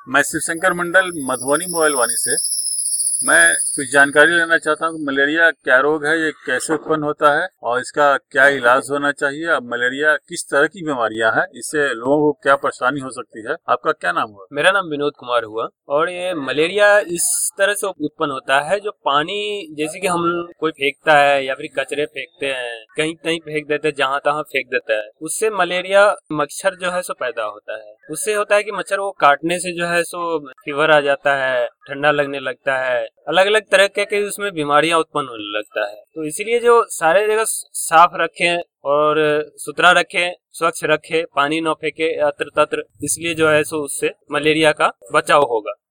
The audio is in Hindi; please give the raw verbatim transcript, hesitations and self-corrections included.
मैं शिवशंकर मंडल मधुबनी मोबाइल वानी से मैं कुछ जानकारी लेना चाहता हूँ। मलेरिया क्या रोग है, ये कैसे उत्पन्न होता है और इसका क्या इलाज होना चाहिए। अब मलेरिया किस तरह की बीमारियां हैं, इससे लोगों को क्या परेशानी हो सकती है। आपका क्या नाम हुआ? मेरा नाम विनोद कुमार हुआ। और ये मलेरिया इस तरह से उत्पन्न होता है, जो पानी जैसे कि हम कोई फेंकता है या फिर कचरे फेंकते हैं, कहीं कहीं फेंक देते हैं, जहां तहां फेंक देता है, उससे मलेरिया मच्छर जो है सो पैदा होता है। उससे होता है कि मच्छर को काटने से जो है सो फीवर आ जाता है, ठंडा लगने लगता है, अलग अलग तरह के के उसमें बीमारियां उत्पन्न होने लगता है। तो इसीलिए जो सारे जगह साफ रखें और सुथरा रखें, स्वच्छ रखें, पानी न फेंके अत्र तत्र, इसलिए जो है सो उससे मलेरिया का बचाव होगा।